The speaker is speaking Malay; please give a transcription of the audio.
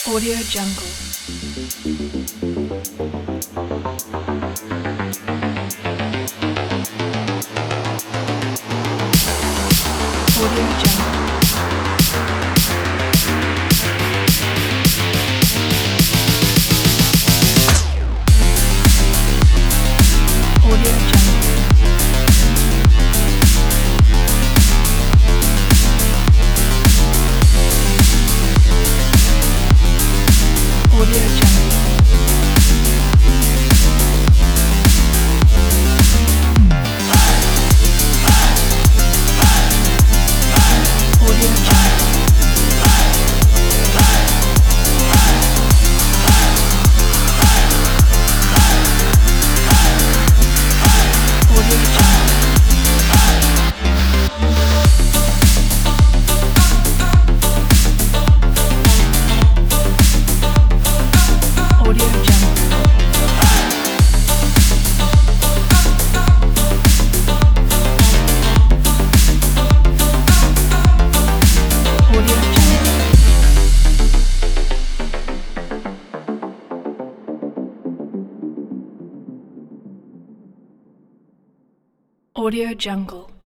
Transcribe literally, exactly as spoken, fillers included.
Audio Jungle. Audio Jungle. Audio Jungle. Audio Jungle. Audio Jungle. Audio Jungle. Audio Jungle. Audio Jungle. Audio Jungle.